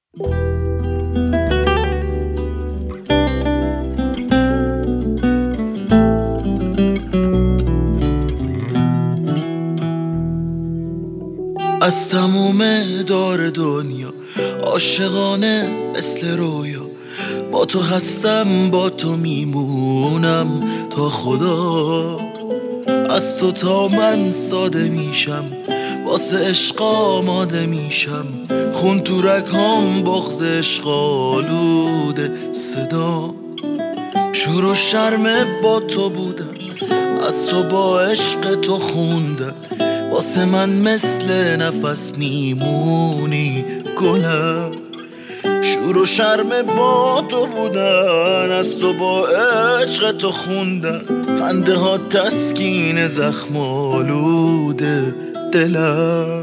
از تموم دار دنیا عاشقانه مثل رویا، با تو هستم با تو میمونم تا خدا. از تو تا من ساده میشم، واسه عشق آماده میشم، خون تو رگام بغض عشق آلوده صدا. شور و شرم با تو بودم، از تو با عشق تو خوندم، واسه من مثل نفس میمونی گلم. شور و شرم با تو بودن، از تو با عشق تو خوندم، خنده ها تسکین زخم آلوده دلم.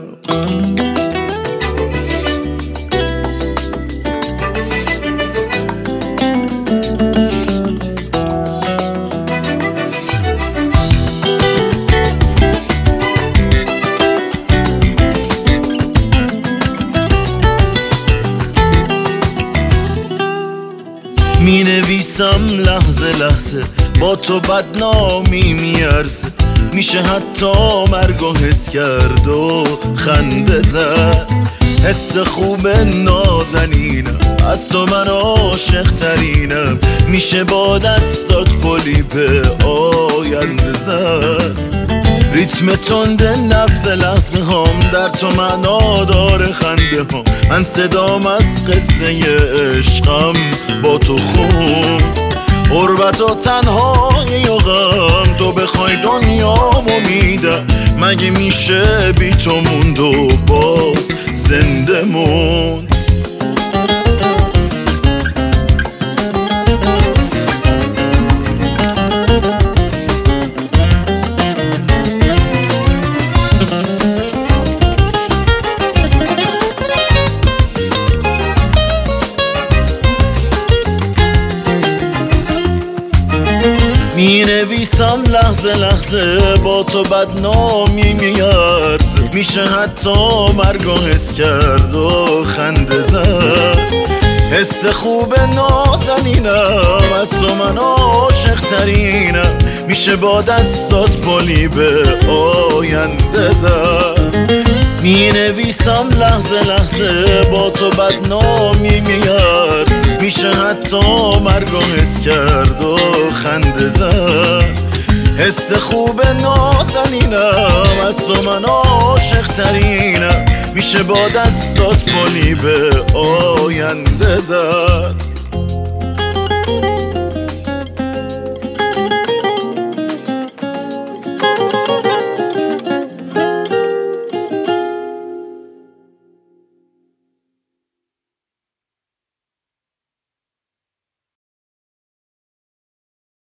می نویسم لحظه لحظه، با تو بدنامی میارزه، میشه حتی مرگو حس کرد و خنده زد. حس خوب نازنینم، از تو من عاشق ترینم، میشه با دستات پلی به آینده زد. ریتم تند نبض لحظه هم در تو معنا داره خنده هم، من صدام از قصه عشقم با تو خون. غربت و تنهایی و غم، تو بخوای دنیامو میدم، مگه میشه بی تو موند و باز زنده موند. می نویسم لحظه لحظه، با تو بدنامی میارزه، میشه حتی مرگو حس کرد و خنده زد. حس خوب نازنینم، از تو من عاشق ترینم، میشه با دستات پلی به آینده زد. می نویسم لحظه لحظه، با تو بدنامی میارزه، میشه حتی مرگو حس کرد و خنده زد. حس خوب نازنینم، از تو من عاشق ترینم، میشه با دستات پلی به آینده زد.